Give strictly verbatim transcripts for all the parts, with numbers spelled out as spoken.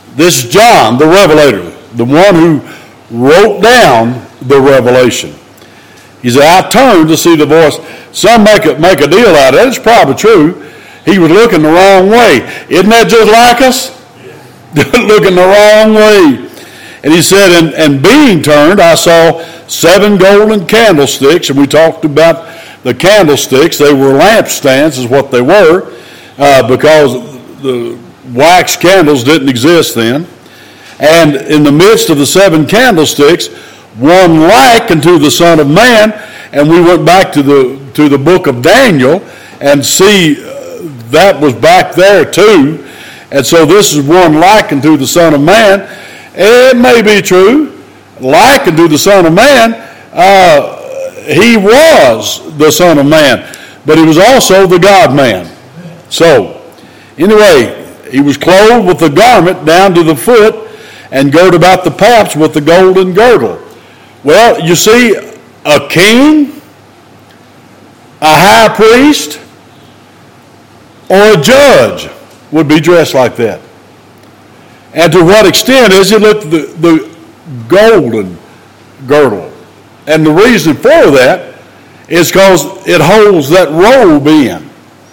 This is John, the Revelator, the one who wrote down the revelation. He said, I turned to see the voice. Some make a, make a deal out of it. It's probably true. He was looking the wrong way. Isn't that just like us? Looking the wrong way. And he said, and, and being turned, I saw seven golden candlesticks. And we talked about the candlesticks. They were lampstands is what they were, uh, because the wax candles didn't exist then. And in the midst of the seven candlesticks, one like unto the Son of Man. And we went back to the to the book of Daniel and see uh, that was back there too. And so this is one like unto the Son of Man. It may be true, like unto the Son of Man. Uh, he was the Son of Man, but he was also the God-man. So, anyway, he was clothed with the garment down to the foot and girt about the paps with the golden girdle. Well, you see, a king, a high priest, or a judge would be dressed like that. And to what extent is it? Look, the, the golden girdle. And the reason for that is because it holds that robe in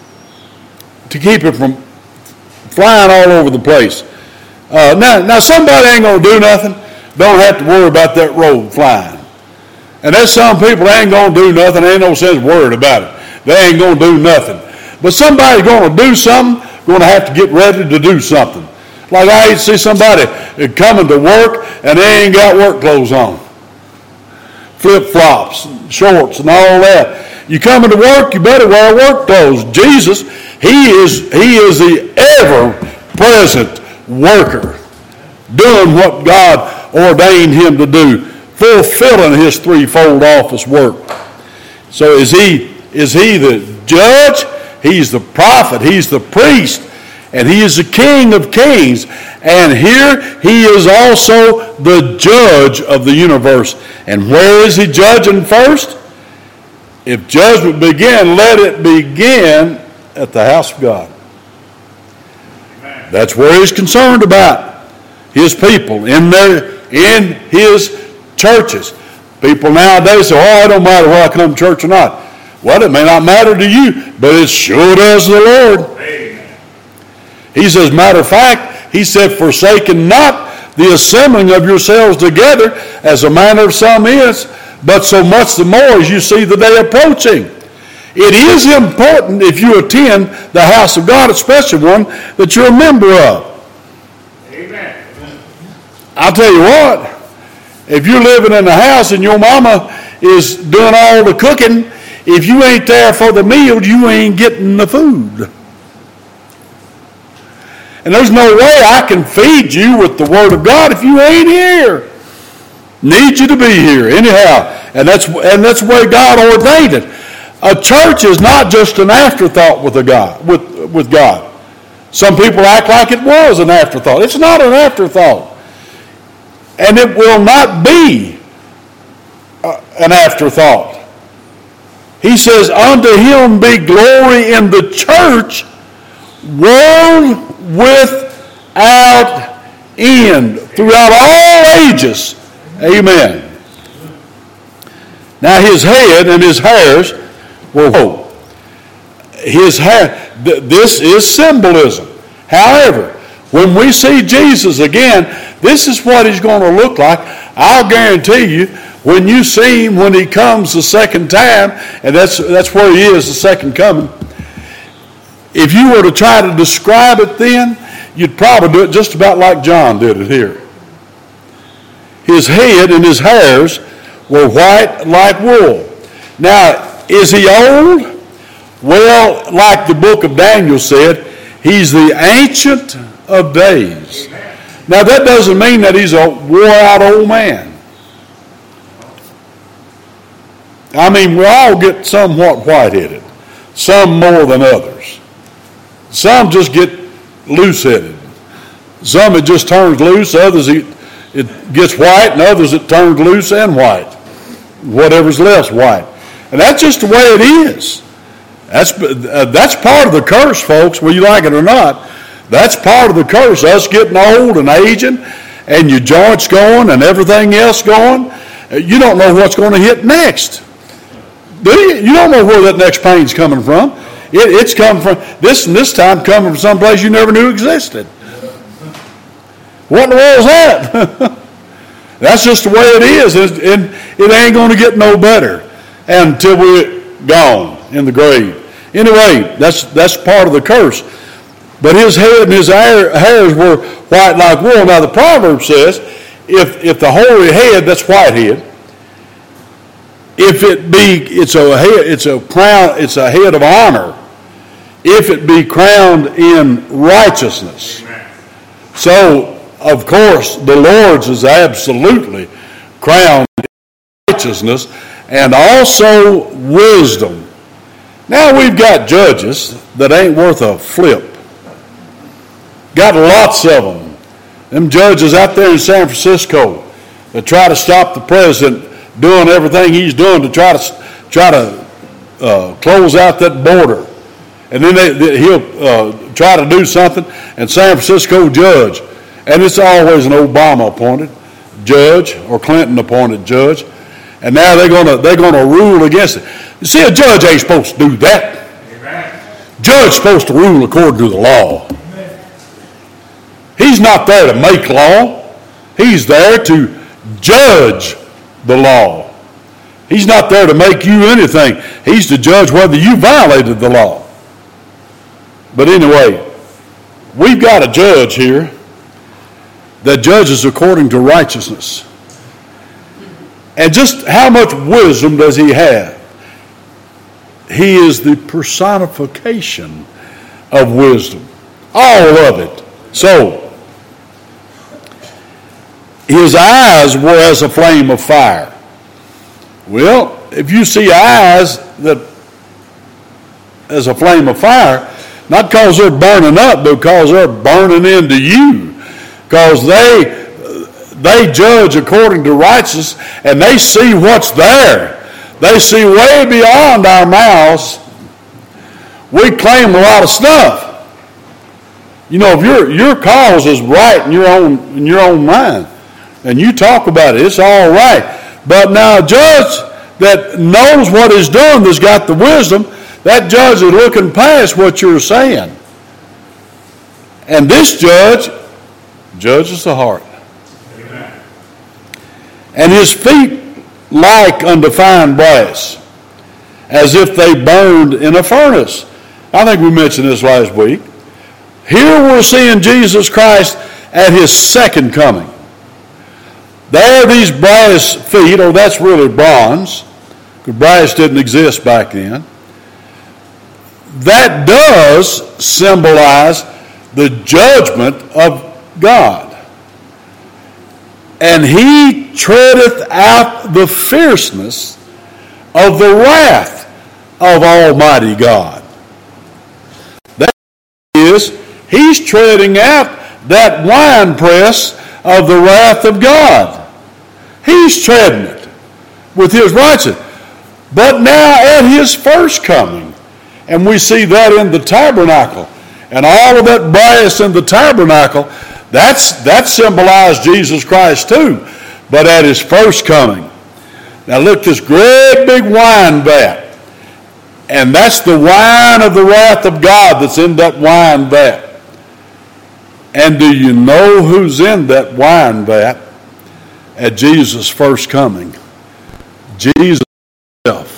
to keep it from flying all over the place. Uh, now, now, somebody ain't going to do nothing. Don't have to worry about that robe flying. And there's some people that ain't going to do nothing. Ain't no sense worried about it. They ain't going to do nothing. But somebody's going to do something, going to have to get ready to do something. Like I hate to see somebody coming to work and they ain't got work clothes on. Flip-flops, shorts, and all that. You coming to work, you better wear work clothes. Jesus, he is, he is the ever-present worker, doing what God ordained him to do, fulfilling his threefold office work. So is he, is he the judge? He's the prophet. He's the priest. And he is the King of kings. And here he is also the judge of the universe. And where is he judging first? If judgment begin, let it begin at the house of God. Amen. That's where he's concerned about his people in their in his churches. People nowadays say, oh, it don't matter whether I come to church or not. Well, it may not matter to you, but it sure does to the Lord. Amen. He says, matter of fact, he said, forsaken not the assembling of yourselves together, as a manner of some is, but so much the more as you see the day approaching. It is important if you attend the house of God, especially one that you're a member of. Amen. I'll tell you what, if you're living in a house and your mama is doing all the cooking, if you ain't there for the meal, you ain't getting the food. And there's no way I can feed you with the Word of God if you ain't here. Need you to be here anyhow. And that's and that's the way God ordained it. A church is not just an afterthought with a God, with, with God. Some people act like it was an afterthought. It's not an afterthought. And it will not be uh, an afterthought. He says, unto him be glory in the church, world without end, throughout all ages. Amen. Now his head and his hairs were whole. His hair, th- this is symbolism. However, when we see Jesus again, this is what he's going to look like. I'll guarantee you, when you see him when he comes the second time, and that's that's where he is, the second coming, if you were to try to describe it then, you'd probably do it just about like John did it here. His head and his hairs were white like wool. Now, is he old? Well, like the book of Daniel said, he's the Ancient of Days. Now, that doesn't mean that he's a wore-out old man. I mean, we all get somewhat white-headed, some more than others. Some just get loose-headed. Some it just turns loose, others it, it gets white, and others it turns loose and white. Whatever's less white. And that's just the way it is. That's, uh, that's part of the curse, folks, whether you like it or not. That's part of the curse, us getting old and aging and your joints going and everything else going. You don't know what's going to hit next. Do you? You don't know where that next pain's coming from. It, it's coming from, this and this time coming from someplace you never knew existed. What in the world is that? That's just the way it is, and it ain't going to get no better until we're gone in the grave. Anyway, that's that's part of the curse. But his head and his hairs were white like wool. Now the proverb says, if if the hoary head, that's white head. If it be, it's a head, it's a crown, it's a head of honor. If it be crowned in righteousness. Amen. So, of course, the Lord's is absolutely crowned in righteousness and also wisdom. Now we've got judges that ain't worth a flip. Got lots of them. Them judges out there in San Francisco that try to stop the president doing everything he's doing to try to try to uh, close out that border. And then they, they, he'll uh, try to do something, and San Francisco judge, and it's always an Obama-appointed judge or Clinton-appointed judge, and now they're gonna they're gonna rule against it. You see, a judge ain't supposed to do that. Amen. Judge's supposed to rule according to the law. Amen. He's not there to make law. He's there to judge the law. He's not there to make you anything. He's to judge whether you violated the law. But anyway, we've got a judge here that judges according to righteousness. And just how much wisdom does he have? He is the personification of wisdom. All of it. So, his eyes were as a flame of fire. Well, if you see eyes that as a flame of fire, not because they're burning up, but because they're burning into you. Because they they judge according to righteousness, and they see what's there. They see way beyond our mouths. We claim a lot of stuff. You know, if your your cause is right in your own in your own mind, and you talk about it, it's all right. But now a judge that knows what he's doing, that's got the wisdom, that judge is looking past what you're saying. And this judge judges the heart. Amen. And his feet like unto fine brass, as if they burned in a furnace. I think we mentioned this last week. Here we're seeing Jesus Christ at his second coming. There are these brass feet, or that's really bronze, because brass didn't exist back then. That does symbolize the judgment of God. And he treadeth out the fierceness of the wrath of Almighty God. That is, he's treading out that winepress of the wrath of God. He's treading it with his righteousness. But now at his first coming, and we see that in the tabernacle, and all of that brass in the tabernacle, that's that symbolized Jesus Christ too, but at his first coming. Now look, this great big wine vat, and that's the wine of the wrath of God that's in that wine vat. And do you know who's in that wine vat at Jesus' first coming? Jesus himself.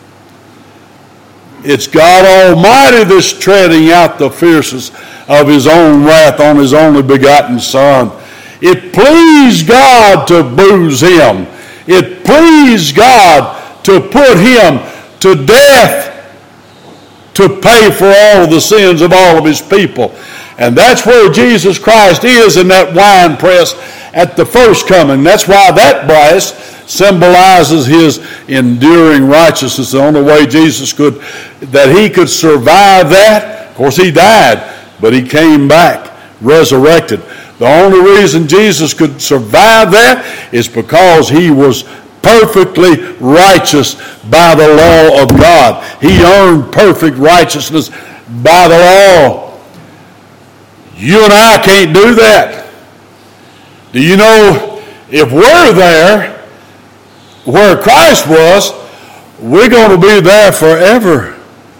It's God Almighty that's treading out the fierceness of his own wrath on his only begotten Son. It pleased God to bruise him. It pleased God to put him to death to pay for all of the sins of all of his people. And that's where Jesus Christ is in that winepress at the first coming. That's why that brass symbolizes his enduring righteousness. The only way Jesus could, that he could survive that, of course he died, but he came back, resurrected. The only reason Jesus could survive that is because he was perfectly righteous by the law of God. He earned perfect righteousness by the law. You and I can't do that. Do you know, if we're there where Christ was, we're going to be there forever.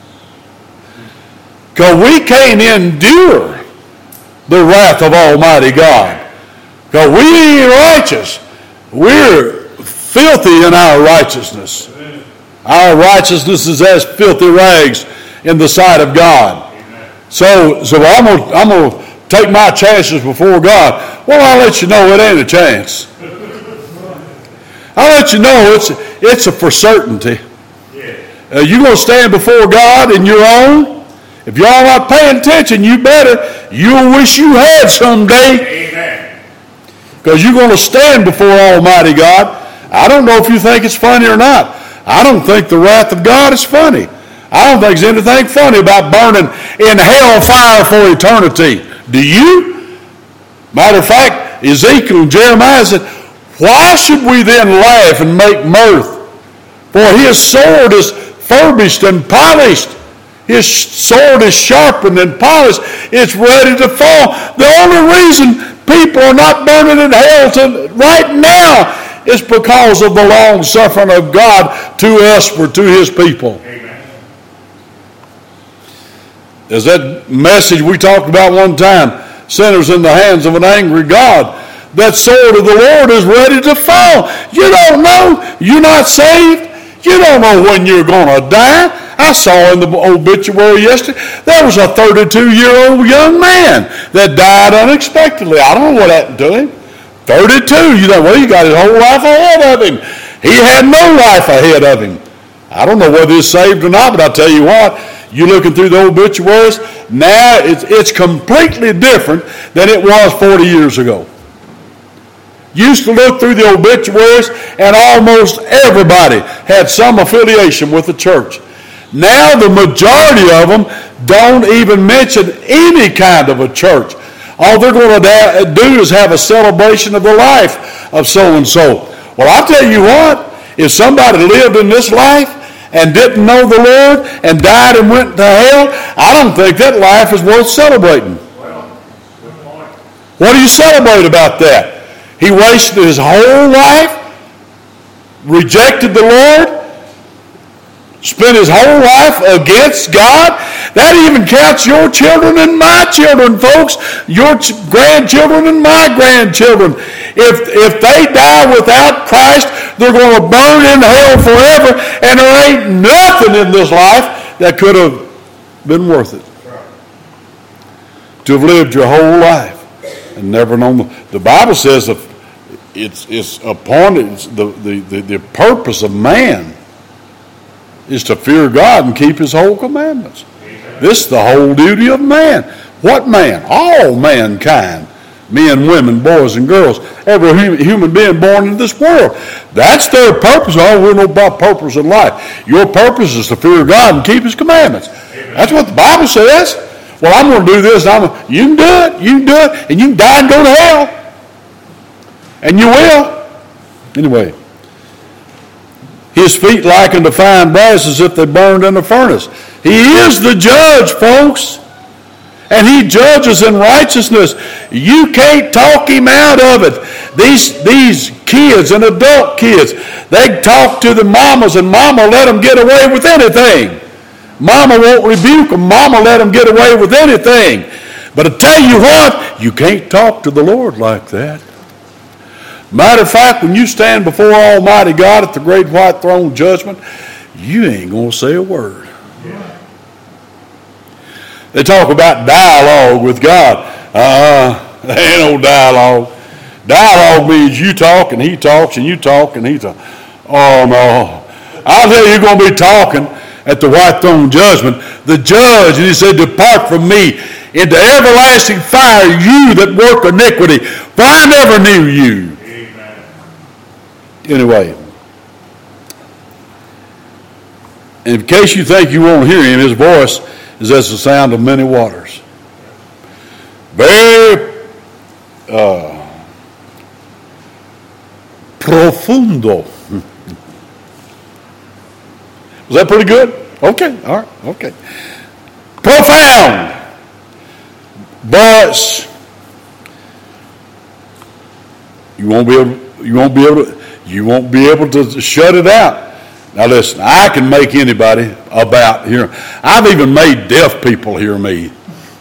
Because we can't endure the wrath of Almighty God. Because we ain't righteous. We're filthy in our righteousness. Our righteousness is as filthy rags in the sight of God. So, so I'm going I'm to take my chances before God. Well, I'll let you know it ain't a chance. I'll let you know it's, it's a for certainty. Uh, you're going to stand before God in your own. If y'all not paying attention, you better. You'll wish you had someday. Amen. Because you're going to stand before Almighty God. I don't know if you think it's funny or not. I don't think the wrath of God is funny. I don't think there's anything funny about burning in hell fire for eternity. Do you? Matter of fact, Ezekiel and Jeremiah said, why should we then laugh and make mirth? For his sword is furbished and polished. His sword is sharpened and polished. It's ready to fall. The only reason people are not burning in hell to, right now is because of the long suffering of God to us for to his people. Amen. There's that message we talked about one time, sinners in the hands of an angry God. That sword of the Lord is ready to fall. You don't know. You're not saved. You don't know when you're going to die. I saw in the obituary yesterday, there was a thirty-two-year-old young man that died unexpectedly. I don't know what happened to him. thirty-two. You know, well, he got his whole life ahead of him. He had no life ahead of him. I don't know whether he's saved or not, but I'll tell you what, you looking through the obituaries, now it's, it's completely different than it was forty years ago. Used to look through the obituaries and almost everybody had some affiliation with the church. Now the majority of them don't even mention any kind of a church. All they're going to do is have a celebration of the life of so-and-so. Well, I'll tell you what, if somebody lived in this life and didn't know the Lord and died and went to hell, I don't think that life is worth celebrating. What do you celebrate about that? He wasted his whole life, rejected the Lord, spent his whole life against God. That even counts your children and my children, folks, your ch- grandchildren and my grandchildren. If, if they die without Christ, they're going to burn in hell forever, and there ain't nothing in this life that could have been worth it. To have lived your whole life and never known. The Bible says that It's it's upon it's the, the, the, the purpose of man is to fear God and keep his whole commandments. Amen. This is the whole duty of man. What man? All mankind. Men, women, boys, and girls. Every human being born into this world. That's their purpose. All we know about purpose in life. Your purpose is to fear God and keep his commandments. Amen. That's what the Bible says. Well, I'm going to do this. And I'm gonna, you can do it. You can do it. And you can die and go to hell. And you will. Anyway. His feet like unto fine brass as if they burned in a furnace. He is the judge, folks. And he judges in righteousness. You can't talk him out of it. These, these kids and adult kids, they talk to the mamas, and mama let them get away with anything. Mama won't rebuke them. Mama let them get away with anything. But I tell you what, you can't talk to the Lord like that. Matter of fact, when you stand before Almighty God at the great white throne judgment, you ain't going to say a word. Yeah. They talk about dialogue with God. Uh-uh, there ain't no dialogue. Dialogue means you talk and he talks and you talk and he talks. Oh, no. I'll tell you, you're going to be talking at the white throne judgment. The judge, and he said, depart from me into everlasting fire, you that work iniquity, for I never knew you. Anyway, in case you think you won't hear him, his voice is as the sound of many waters. Very uh, profundo. Was that pretty good? Okay, all right, okay. Profound. But you won't be able. You won't be able to. You won't be able to shut it out. Now listen, I can make anybody about hear. I've even made deaf people hear me.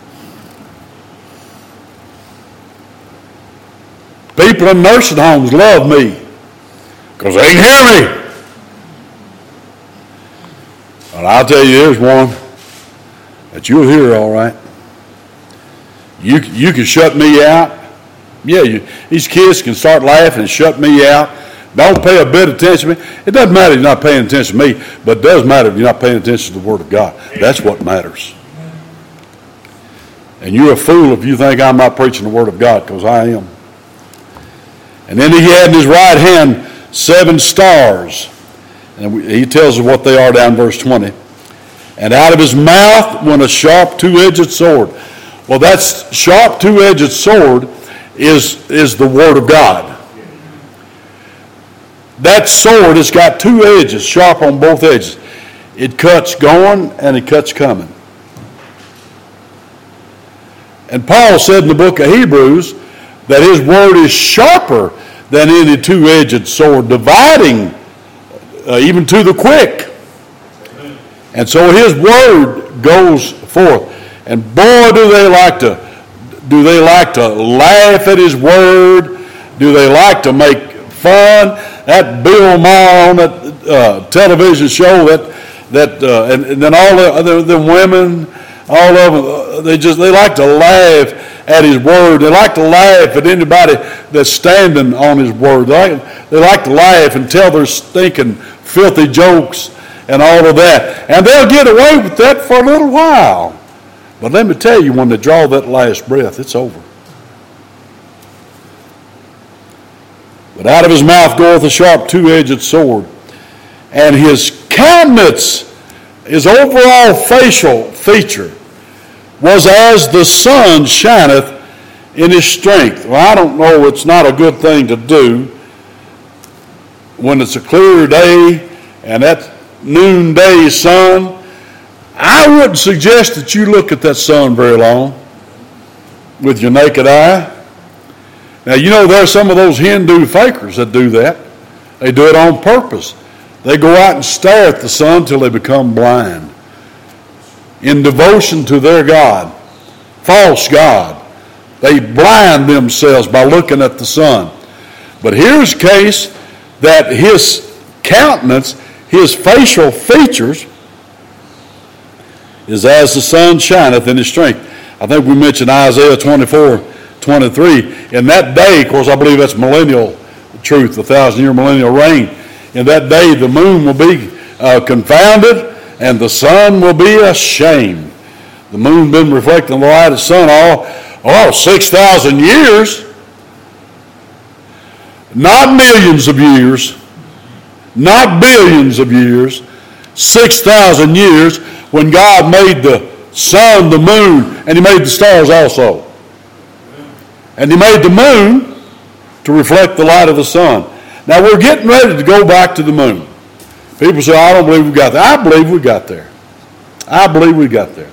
People in nursing homes love me because they can hear me. But I'll tell you, there's one that you'll hear all right. You you can shut me out. Yeah, you, these kids can start laughing and shut me out. Don't pay a bit of attention to me. It doesn't matter if you're not paying attention to me, but it does matter if you're not paying attention to the Word of God. That's what matters. And you're a fool if you think I'm not preaching the Word of God, because I am. And then he had in his right hand seven stars. And he tells us what they are down in verse twenty. And out of his mouth went a sharp two-edged sword. Well, that sharp two-edged sword is, is the Word of God. That sword has got two edges, sharp on both edges. It cuts going and it cuts coming. And Paul said in the book of Hebrews that his word is sharper than any two-edged sword, dividing uh, even to the quick. And so his word goes forth. And boy, do they like to do they like to laugh at his word? Do they like to make fun? That Bill Maher on that uh, television show, that that uh, and, and then all the, the, the women, all of them, they just they like to laugh at his word. They like to laugh at anybody that's standing on his word. They like, they like to laugh and tell their stinking, filthy jokes and all of that. And they'll get away with that for a little while. But let me tell you, when they draw that last breath, it's over. But out of his mouth goeth a sharp two-edged sword, and his countenance, his overall facial feature, was as the sun shineth in his strength. Well, I don't know, it's not a good thing to do when it's a clear day and that noonday sun. I wouldn't suggest that you look at that sun very long with your naked eye. Now, you know, there are some of those Hindu fakers that do that. They do it on purpose. They go out and stare at the sun till they become blind in devotion to their God, false God. They blind themselves by looking at the sun. But here's the case that his countenance, his facial features, is as the sun shineth in his strength. I think we mentioned Isaiah twenty-four twenty-three. In that day, of course, I believe that's millennial truth, the thousand-year millennial reign. In that day, the moon will be uh, confounded, and the sun will be ashamed. The moon been reflecting the light of the sun all, oh, six thousand years. Not millions of years, not billions of years, six thousand years, when God made the sun, the moon, and he made the stars also. And he made the moon to reflect the light of the sun. Now we're getting ready to go back to the moon. People say, I don't believe we got there. I believe we got there. I believe we got there.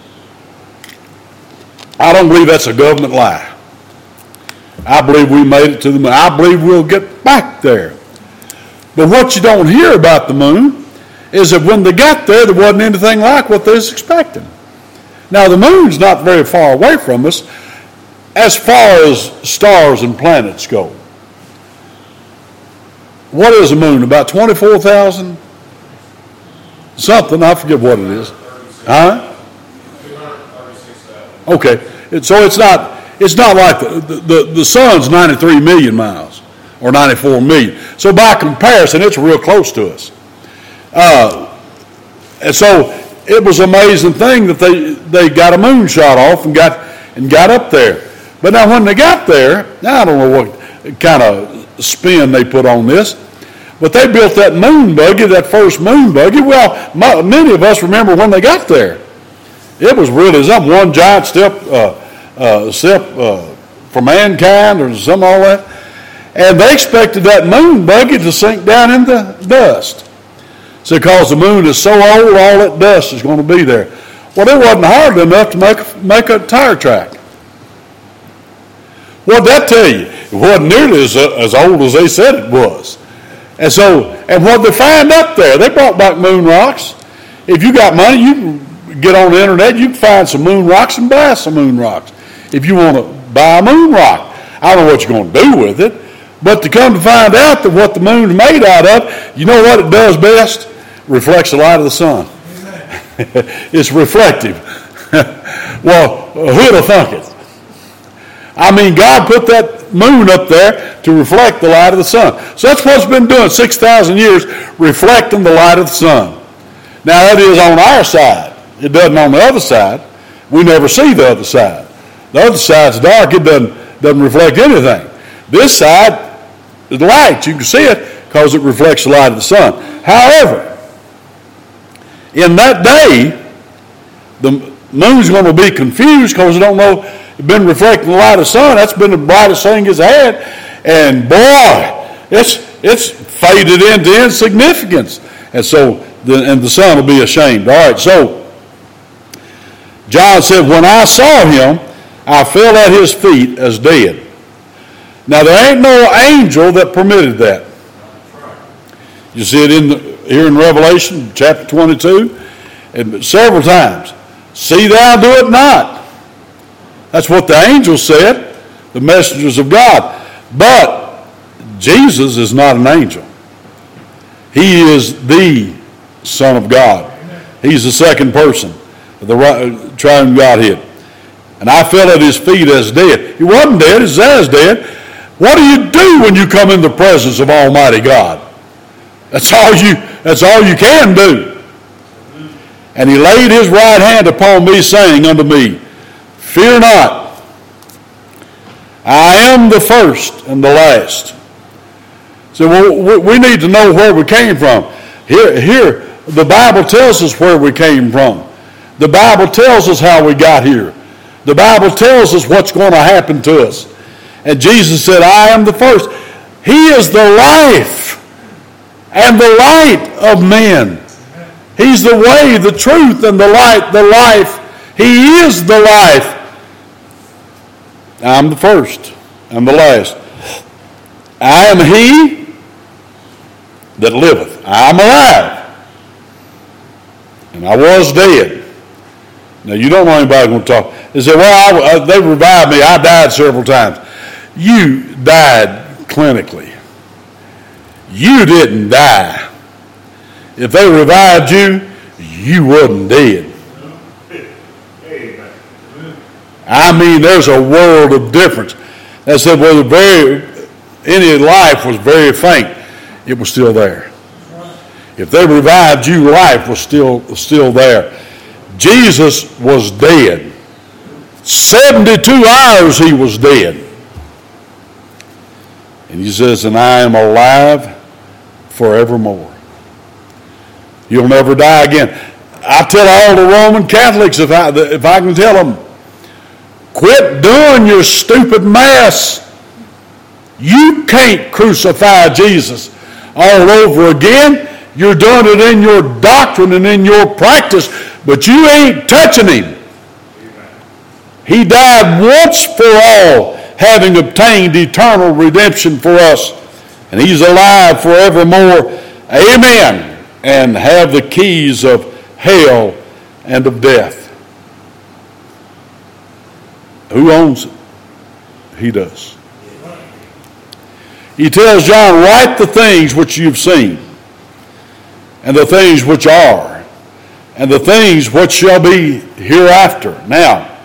I don't believe that's a government lie. I believe we made it to the moon. I believe we'll get back there. But what you don't hear about the moon is that when they got there, there wasn't anything like what they was expecting. Now, the moon's not very far away from us as far as stars and planets go. What is the moon? About twenty-four thousand? Something, I forget what it is. Huh? Okay, so it's not it's not like the, the, the sun's ninety-three million miles or ninety-four million. So by comparison, it's real close to us. Uh, and so it was an amazing thing that they, they got a moon shot off and got and got up there. But now when they got there, now I don't know what kind of spin they put on this, but they built that moon buggy, that first moon buggy. Well, my, many of us remember when they got there. It was really something, one giant step, uh, uh, step uh, for mankind or something all that. And they expected that moon buggy to sink down in the dust. So because the moon is so old, all that dust is going to be there. Well, it wasn't hard enough to make, make a tire track. What'd that tell you? It wasn't nearly as, uh, as old as they said it was. And so, and what they find up there, they brought back moon rocks. If you got money, you can get on the internet, you can find some moon rocks and buy some moon rocks. If you want to buy a moon rock. I don't know what you're going to do with it, but to come to find out that what the moon's made out of, you know what it does best? Reflects the light of the sun. It's reflective. Well, who'd have thunk it? I mean, God put that moon up there to reflect the light of the sun. So that's what it's been doing six thousand years, reflecting the light of the sun. Now, that is on our side. It doesn't on the other side. We never see the other side. The other side's dark. It doesn't, doesn't reflect anything. This side is light. You can see it because it reflects the light of the sun. However, in that day, the moon's going to be confused because they don't know it's been reflecting the light of the sun. That's been the brightest thing it's had. And boy, it's it's faded into insignificance. And so, the, and the sun will be ashamed. All right, so John said, when I saw him, I fell at his feet as dead. Now, there ain't no angel that permitted that. You see it in the, here in Revelation chapter twenty-two, and several times. See thou do it not. That's what the angel said, the messengers of God. But Jesus is not an angel. He is the Son of God. He's the second person of the triune Godhead. And I fell at his feet as dead. He wasn't dead, he's as dead. What do you do when you come in the presence of Almighty God? That's all you, that's all you can do. And he laid his right hand upon me, saying unto me, fear not, I am the first and the last. So well, we need to know where we came from. Here, here, the Bible tells us where we came from. The Bible tells us how we got here. The Bible tells us what's going to happen to us. And Jesus said, I am the first. He is the life and the light of men. He's the way, the truth, and the light, the life. He is the life. I'm the first. I'm the last. I am he that liveth. I'm alive. And I was dead. Now, you don't know anybody going to talk. They say, well, I, I, they revived me. I died several times. You died clinically. You didn't die. If they revived you, you wasn't dead. I mean, there's a world of difference. They said, well, the very, any life was very faint. It was still there. If they revived you, life was still, still there. Jesus was dead. seventy-two hours he was dead. And he says, and I am alive forevermore. You'll never die again. I tell all the Roman Catholics, if I, if I can tell them, quit doing your stupid mass. You can't crucify Jesus all over again. You're doing it in your doctrine and in your practice, but you ain't touching him. He died once for all, having obtained eternal redemption for us. And he's alive forevermore. Amen. And have the keys of hell and of death. Who owns it? He does. He tells John, write the things which you've seen, and the things which are, and the things which shall be hereafter. Now,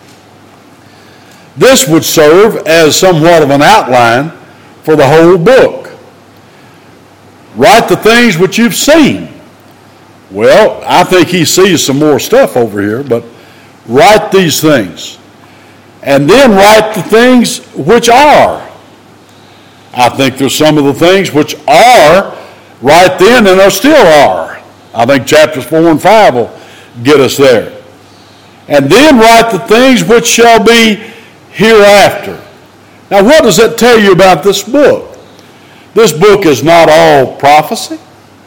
this would serve as somewhat of an outline for the whole book. Write the things which you've seen. Well, I think he sees some more stuff over here, but write these things. And then write the things which are. I think there's some of the things which are right then and are still are. I think chapters four and five will get us there. And then write the things which shall be hereafter. Now, what does that tell you about this book? This book is not all prophecy.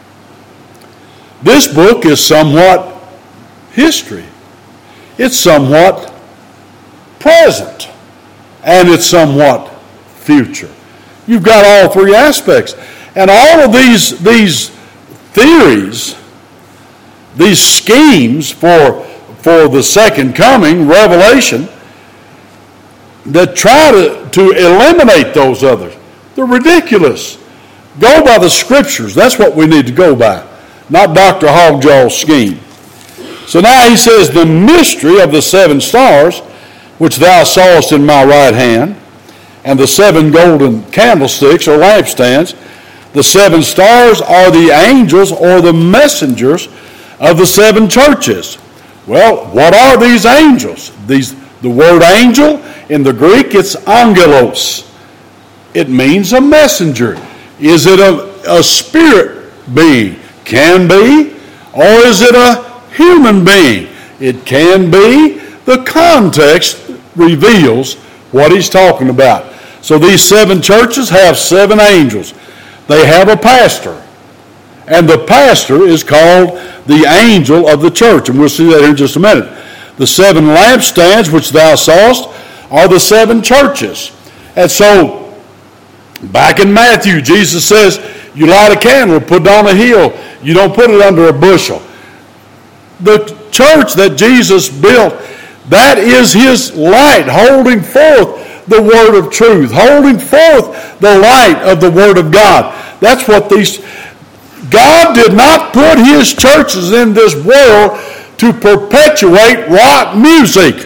This book is somewhat history. It's somewhat present. and it's somewhat future. You've got all three aspects. And all of these, these theories, these schemes for, for the second coming, Revelation, that try to, to eliminate those others, they're ridiculous. Go by the Scriptures. That's what we need to go by, not Doctor Hogjaw's scheme. So now he says, the mystery of the seven stars, which thou sawest in my right hand, and the seven golden candlesticks or lampstands. The seven stars are the angels or the messengers of the seven churches. Well, what are these angels? These, the word angel in the Greek, it's angelos. It means a messenger. Is it a, a spirit being? Can be. Or is it a human being? It can be. The context reveals what he's talking about. So these seven churches have seven angels. They have a pastor. And the pastor is called the angel of the church. And we'll see that here in just a minute. The seven lampstands which thou sawest are the seven churches. And so, back in Matthew, Jesus says, you light a candle, put it on a hill. You don't put it under a bushel. The church that Jesus built, that is his light, holding forth the word of truth, holding forth the light of the word of God. That's what these... God did not put his churches in this world to perpetuate rock music.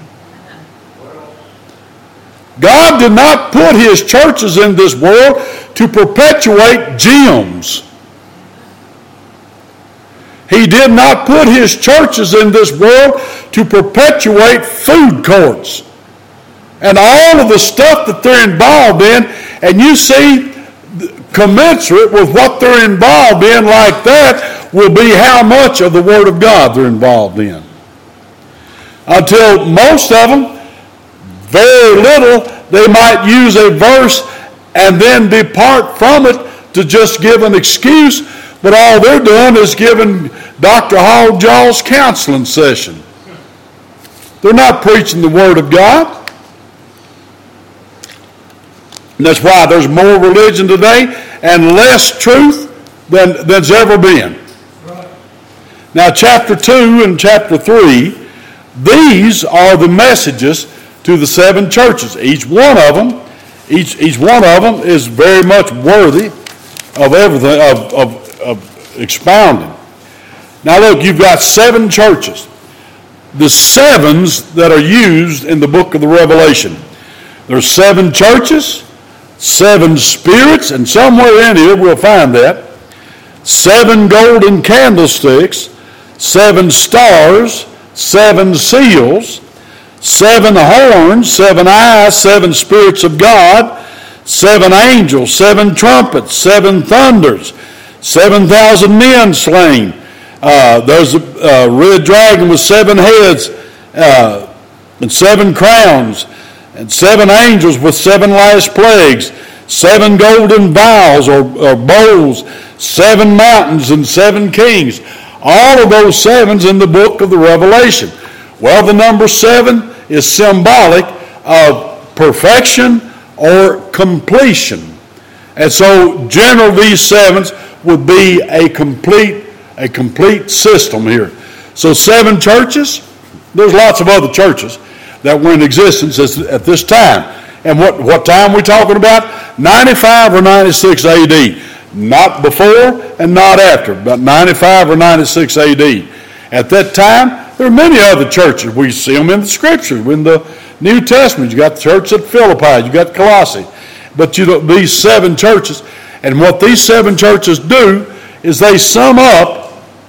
God did not put his churches in this world to perpetuate gyms. He did not put his churches in this world to perpetuate food courts and all of the stuff that they're involved in. And you see, commensurate with what they're involved in like that will be how much of the Word of God they're involved in. Until most of them, very little, they might use a verse and then depart from it to just give an excuse, but all they're doing is giving Doctor Hogjaw's counseling session. They're not preaching the Word of God. And that's why there's more religion today and less truth than there's ever been. Right. Now, chapter two and chapter three, these are the messages to the seven churches. Each one of them, each each one of them is very much worthy of everything, of, of, of expounding. Now, look, you've got seven churches. The sevens that are used in the book of the Revelation. There's seven churches, seven spirits, and somewhere in here we'll find that. Seven golden candlesticks, seven stars, seven seals, seven horns, seven eyes, seven spirits of God, seven angels, seven trumpets, seven thunders, seven thousand men slain. Uh, there's a uh, red dragon with seven heads uh, and seven crowns, and seven angels with seven last plagues, seven golden vials or, or bowls, seven mountains and seven kings. All of those sevens in the book of the Revelation. Well, the number seven is symbolic of perfection or completion. And so generally these sevens would be a complete, a complete system here. So seven churches, there's lots of other churches that were in existence at this time. And what, what time are we talking about? ninety-five or ninety-six A D. Not before and not after, but ninety-five or ninety-six A D. At that time, there are many other churches. We see them in the Scriptures, in the New Testament. You got the church at Philippi, you got Colossae. But you know, these seven churches, and what these seven churches do is they sum up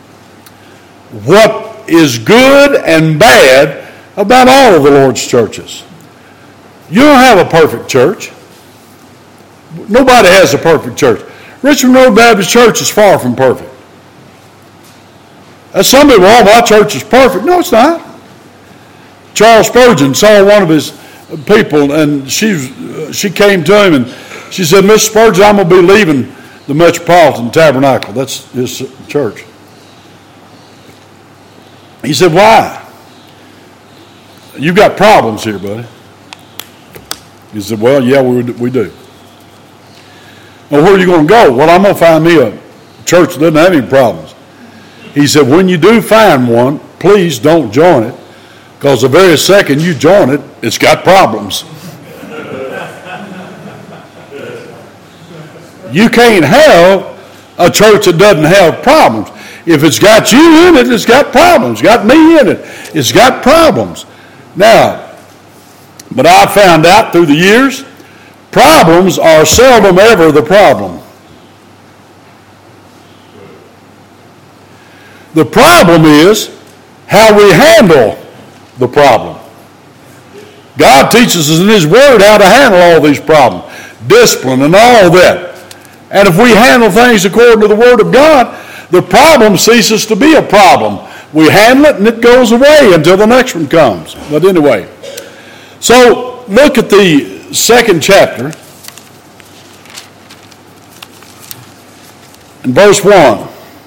what is good and bad about all of the Lord's churches. You don't have a perfect church. Nobody has a perfect church. Richmond Road Baptist Church is far from perfect. And some people, oh, my church is perfect. No, it's not. Charles Spurgeon saw one of his people, and she she came to him, and she said, Mister Spurgeon, I'm going to be leaving the Metropolitan Tabernacle. That's his church. He said, why? You've got problems here, buddy. He said, well, yeah, we, we do. Well, where are you going to go? Well, I'm going to find me a church that doesn't have any problems. He said, when you do find one, please don't join it, because the very second you join it, it's got problems. You can't have a church that doesn't have problems. If it's got you in it, it's got problems. Got me in it, it's got problems. Now, but I found out through the years, problems are seldom ever the problem. The problem is how we handle the problem. God teaches us in His Word how to handle all these problems, discipline and all that. And if we handle things according to the Word of God, the problem ceases to be a problem. We handle it and it goes away until the next one comes. But anyway, so look at the second chapter and verse one.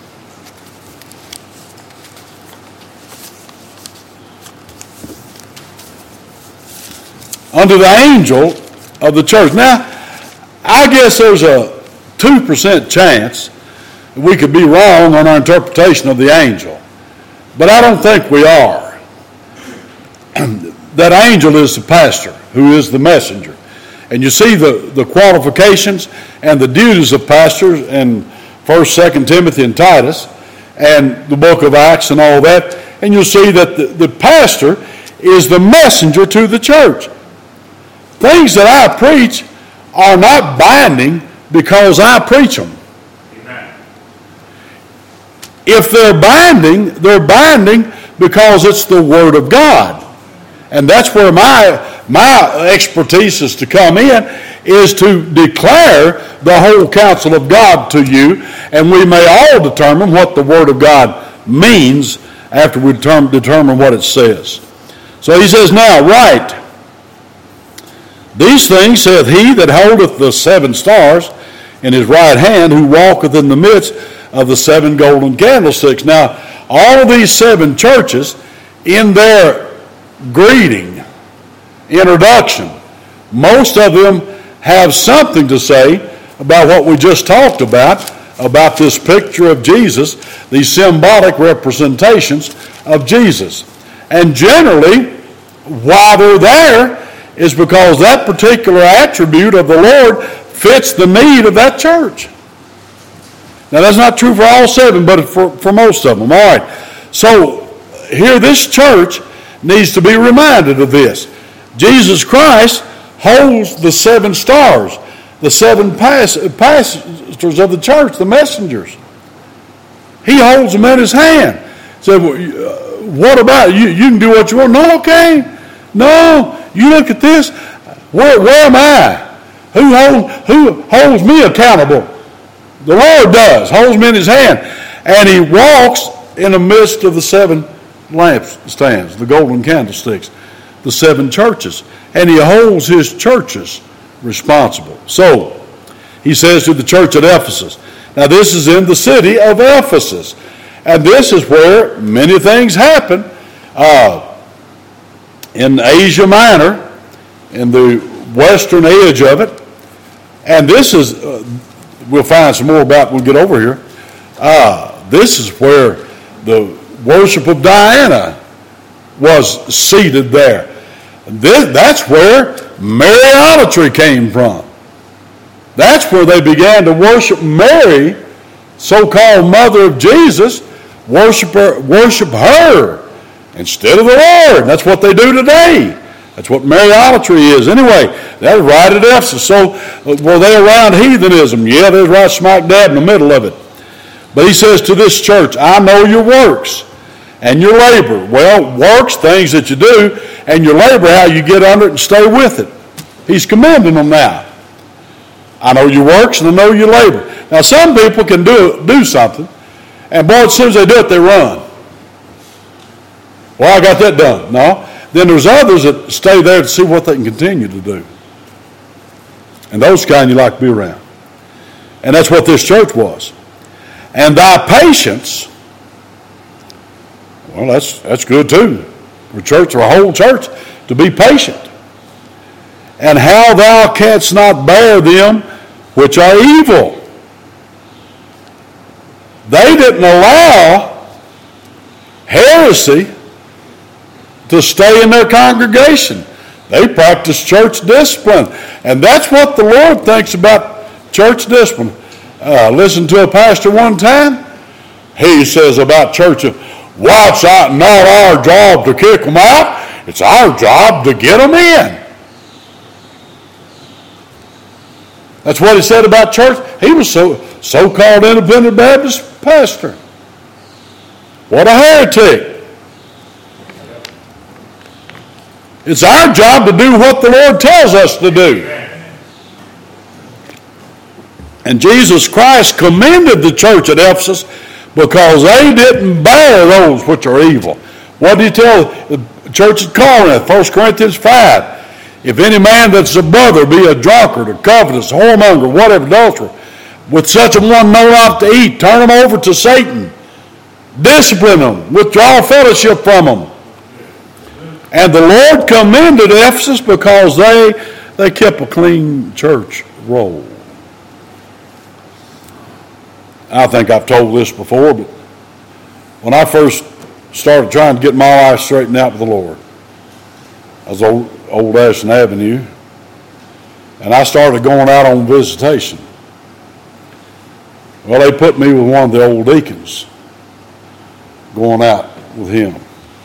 Unto the angel of the church. Now, I guess there's a two percent chance that we could be wrong on our interpretation of the angel. But I don't think we are. That angel is the pastor, who is the messenger. And you see the, the qualifications and the duties of pastors in First, Second Timothy, and Titus, and the book of Acts and all that. And you'll see that the, the pastor is the messenger to the church. Things that I preach are not binding because I preach them. Amen. If they're binding, they're binding because it's the Word of God. And that's where my, my expertise is to come in, is to declare the whole counsel of God to you, and we may all determine what the Word of God means after we determine, determine what it says. So he says, now, write. These things saith he that holdeth the seven stars in his right hand, who walketh in the midst of the seven golden candlesticks. Now, all of these seven churches, in their greeting, introduction, most of them have something to say about what we just talked about, about this picture of Jesus, these symbolic representations of Jesus. And generally, why they're there is because that particular attribute of the Lord fits the need of that church. Now, that's not true for all seven, but for, for most of them. All right. So, here this church needs to be reminded of this. Jesus Christ holds the seven stars, the seven pastors of the church, the messengers. He holds them in his hand. So, what about you? You can do what you want. No, okay. No, you look at this. Where, where am I? Who, hold, who holds me accountable? The Lord does, holds me in his hand. And he walks in the midst of the seven lampstands, the golden candlesticks, the seven churches. And he holds his churches responsible. So, he says to the church at Ephesus. Now, this is in the city of Ephesus. And this is where many things happen. Uh, in Asia Minor, in the western edge of it. And this is, uh, we'll find some more about when we get over here. Uh, this is where the worship of Diana was seated there. This, that's where Mariolatry came from. That's where they began to worship Mary, so-called mother of Jesus, worship her, worship her instead of the Lord. That's what they do today. That's what Mariolatry is. Anyway, that was right at Ephesus. So were they around heathenism? Yeah, they're right smack dab in the middle of it. But he says to this church, I know your works and your labor. Well, works, things that you do, and your labor, how you get under it and stay with it. He's commending them now. I know your works and I know your labor. Now, some people can do, do something, and boy, as soon as they do it, they run. Well, I got that done. No. Then there's others that stay there to see what they can continue to do. And those kind you like to be around. And that's what this church was. And thy patience, well, that's that's good too. For a church, or a whole church, to be patient. and how thou canst not bear them which are evil. They didn't allow heresy to stay in their congregation. They practiced church discipline. And that's what the Lord thinks about church discipline. Uh, listen to a pastor one time. He says about church, why, it's not our job to kick them out. It's our job to get them in. That's what he said about church. He was so so-called independent Baptist pastor. What a heretic. It's our job to do what the Lord tells us to do. And Jesus Christ commended the church at Ephesus because they didn't bear those which are evil. What did he tell the church at Corinth? First Corinthians five. If any man that's a brother be a drunkard, a covetous, a whoremonger, whatever, adulterer, with such a one know not to eat, turn him over to Satan. Discipline them. Withdraw fellowship from them. And the Lord commended Ephesus because they, they kept a clean church roll. I think I've told this before, but when I first started trying to get my life straightened out with the Lord, I was old, old Ashton Avenue, and I started going out on visitation. Well, they put me with one of the old deacons, going out with him.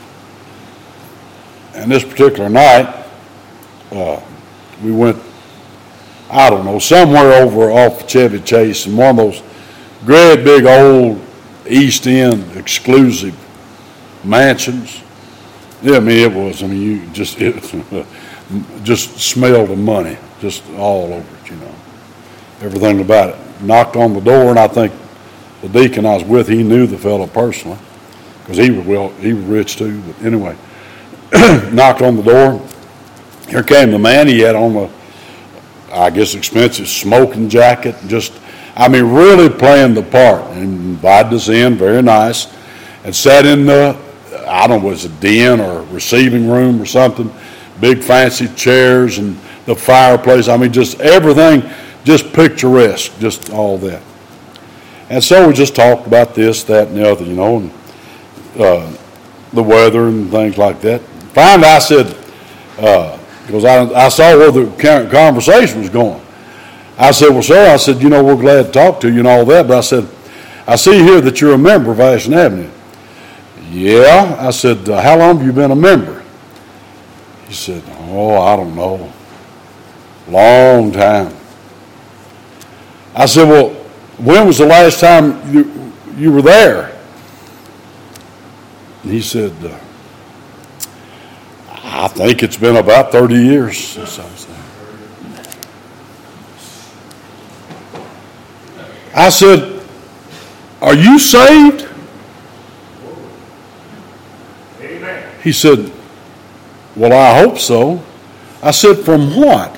And this particular night, uh, we went, I don't know, somewhere over off Chevy Chase, and one of those great big old East End exclusive mansions. Yeah, I mean, it was, I mean, you just, it just smelled of money, just all over it, you know, everything about it. Knocked on the door, and I think the deacon I was with, he knew the fellow personally, because he was well, he was rich too, but anyway. Knocked on the door. Here came the man. He had on a, I guess, expensive smoking jacket. Just, I mean, really playing the part. And invited us in, very nice, and sat in the, I don't know, was it a den or receiving room or something. Big fancy chairs and the fireplace. I mean, just everything, just picturesque, just all that. And so we just talked about this, that, and the other, you know, and uh, the weather and things like that. Finally, I said, because uh, I, I saw where the conversation was going. I said, well, sir, I said, you know, we're glad to talk to you and all that, but I said, I see here that you're a member of Ashton Avenue. Yeah. I said, uh, how long have you been a member? He said, oh, I don't know. Long time. I said, well, when was the last time you, you were there? And he said, uh, I think it's been about thirty years since I was there. I said, are you saved? Amen. He said, well, I hope so. I said, from what?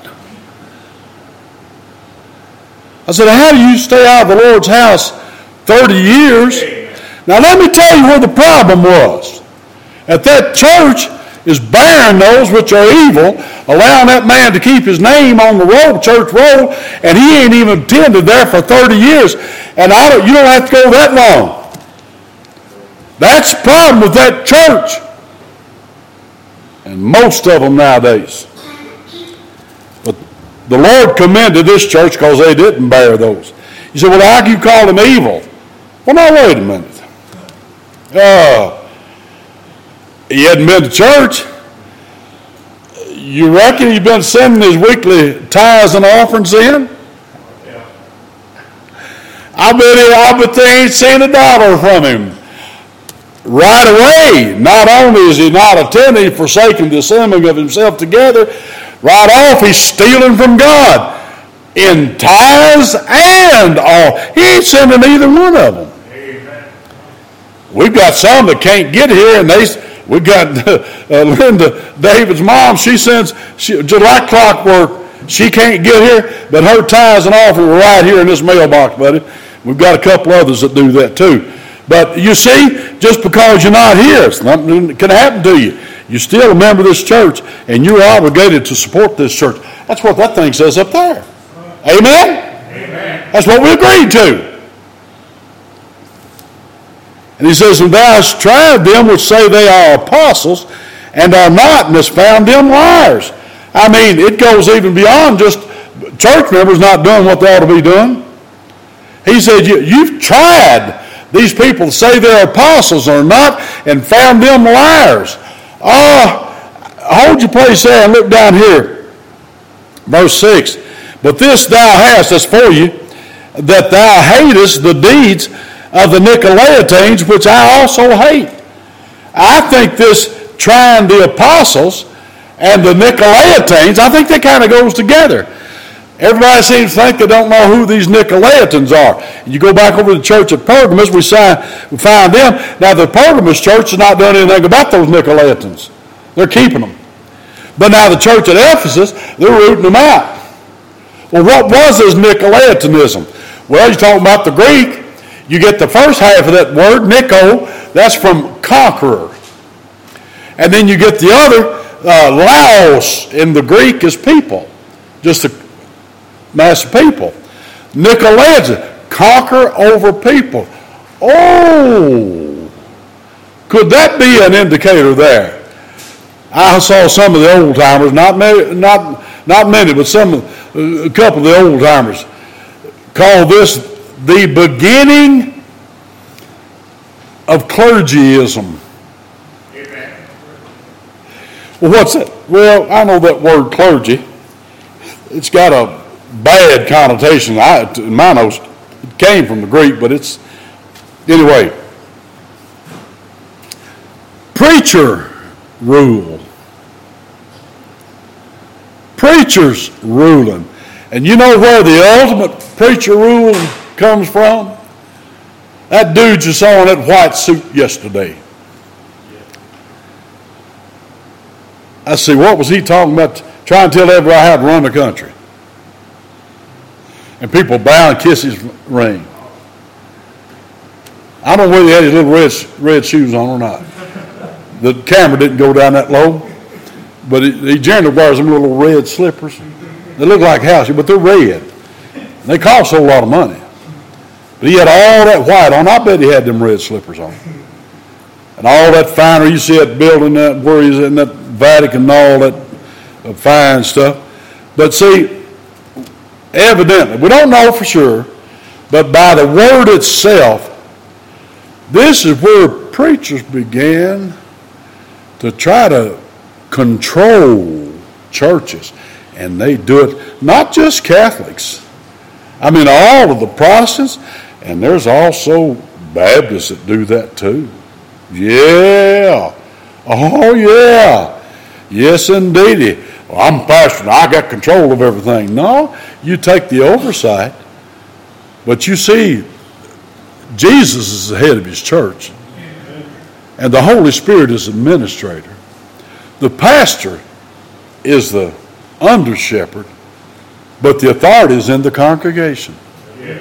I said, how do you stay out of the Lord's house thirty years? Now, let me tell you where the problem was. At that church is bearing those which are evil, allowing that man to keep his name on the roll, church roll, and he ain't even attended there for thirty years. And I don't, you don't have to go that long. That's the problem with that church. And most of them nowadays. But the Lord commended this church because they didn't bear those. You say, well, how can you call them evil? Well, now, wait a minute. Uh, he hadn't been to church. You reckon he's been sending his weekly tithes and offerings in? Yeah. I bet he, I bet they ain't seen a dollar from him. Right away, not only is he not attending, forsaking the assembling of himself together, right off he's stealing from God in tithes and all. He ain't sending either one of them. Amen. We've got some that can't get here, and they we got uh, Linda, David's mom. She sends she, just like clockwork. She can't get here, but her tithes and offerings are right here in this mailbox, buddy. We've got a couple others that do that too. But you see, just because you're not here, something can happen to you. You're still a member of this church, and you're obligated to support this church. That's what that thing says up there. Amen? Amen. That's what we agreed to. And he says, and thou hast tried them which say they are apostles, and are not, and hast found them liars. I mean, it goes even beyond just church members not doing what they ought to be doing. He said, you, you've tried these people to say they're apostles or not, and found them liars. Ah, uh, hold your place there and look down here. Verse six. But this thou hast, that's for you, that thou hatest the deeds of the Nicolaitans, which I also hate. I think this trying the apostles and the Nicolaitans, I think that kind of goes together. Everybody seems to think they don't know who these Nicolaitans are. You go back over to the church at Pergamos, we, we find them. Now, the Pergamos church has not done anything about those Nicolaitans. They're keeping them. But now the church at Ephesus, they're rooting them out. Well, what was this Nicolaitanism? Well, you're talking about the Greek. You get the first half of that word, Nico, that's from conqueror. And then you get the other, uh, Laos in the Greek is people. Just a mass of people. Nicolaitans, conquer over people. Oh, could that be an indicator there? I saw some of the old timers, not many, not not many, but some, a couple of the old timers call this the beginning of clergyism. Amen. Well, what's it? Well, I know that word clergy. It's got a bad connotation. I, in my notes, it came from the Greek, but it's, anyway. Preacher rule. Preachers ruling. And you know where the ultimate preacher rule comes from? That dude you saw in that white suit yesterday. I see, what was he talking about? Trying to tell everybody how to run the country. And people bow and kiss his ring. I don't know whether he had his little red, red shoes on or not. The camera didn't go down that low. But he, he generally wears them little red slippers. They look like house shoes, but they're red. They cost a whole lot of money. But he had all that white on. I bet he had them red slippers on. And all that finery, you see that building that where he's in that Vatican and all that uh, fine stuff. But see, evidently, we don't know for sure, but by the word itself, this is where preachers began to try to control churches. And they do it, not just Catholics. I mean, all of the Protestants, and there's also Baptists that do that too. Yeah. Oh, yeah. Yes, indeed. Well, I'm pastor, I got control of everything. No, you take the oversight, but you see, Jesus is the head of his church, and the Holy Spirit is the administrator. The pastor is the under shepherd, but the authority is in the congregation. The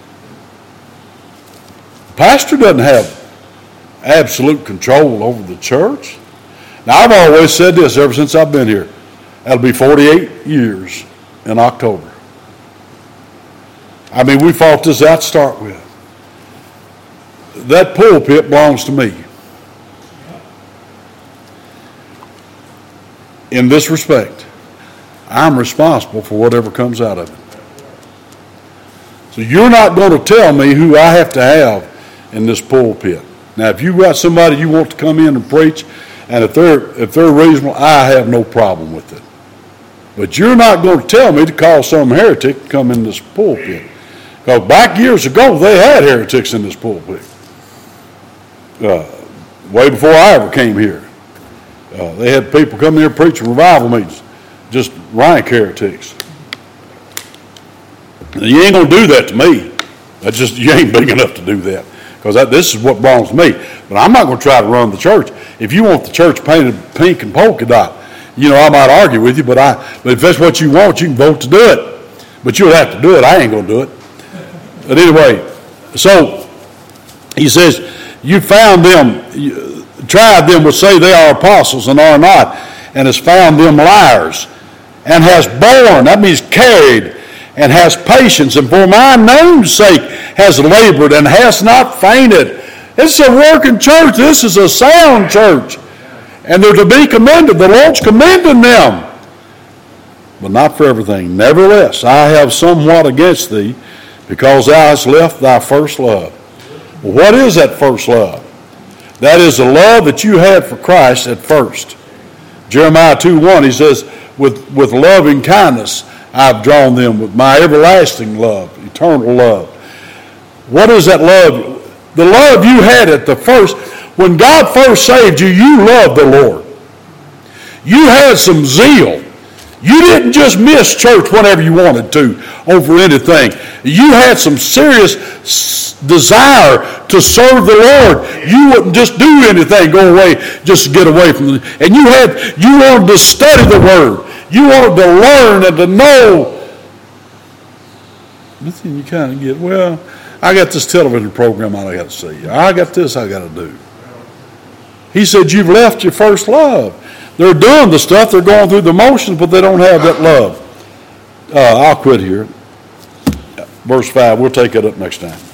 pastor doesn't have absolute control over the church. Now, I've always said this ever since I've been here. That'll be forty-eight years in October. I mean, we fought this out to start with. That pulpit belongs to me. In this respect, I'm responsible for whatever comes out of it. So you're not going to tell me who I have to have in this pulpit. Now, if you've got somebody you want to come in and preach, and if they're if they're reasonable, I have no problem with it. But you're not going to tell me to call some heretic to come in this pulpit. Because back years ago, they had heretics in this pulpit. Uh, way before I ever came here. Uh, they had people come here preaching revival meetings. Just rank heretics. Now, you ain't going to do that to me. That's just, you ain't big enough to do that. Because this is what belongs to me. But I'm not going to try to run the church. If you want the church painted pink and polka dot, you know, I might argue with you, but I. But if that's what you want, you can vote to do it. But you'll have to do it. I ain't going to do it. But anyway, so he says, you found them tried them which say they are apostles and are not, and has found them liars, and has borne, that means carried, and has patience, and for my name's sake has labored, and has not fainted. It's a working church. This is a sound church. And they're to be commended. The Lord's commending them. But not for everything. Nevertheless, I have somewhat against thee, because thou hast left thy first love. Well, what is that first love? That is the love that you had for Christ at first. Jeremiah two one, he says, with, with loving kindness I've drawn them, with my everlasting love, eternal love. What is that love? The love you had at the first, when God first saved you, you loved the Lord. You had some zeal. You didn't just miss church whenever you wanted to over anything. You had some serious desire to serve the Lord. You wouldn't just do anything, go away, just to get away from it. And you had, you wanted to study the Word. You wanted to learn and to know. But then you kind of get, well, I got this television program I got to see. I got this I got to do. He said, you've left your first love. They're doing the stuff, they're going through the motions, but they don't have that love. Uh, I'll quit here. Verse five, we'll take it up next time.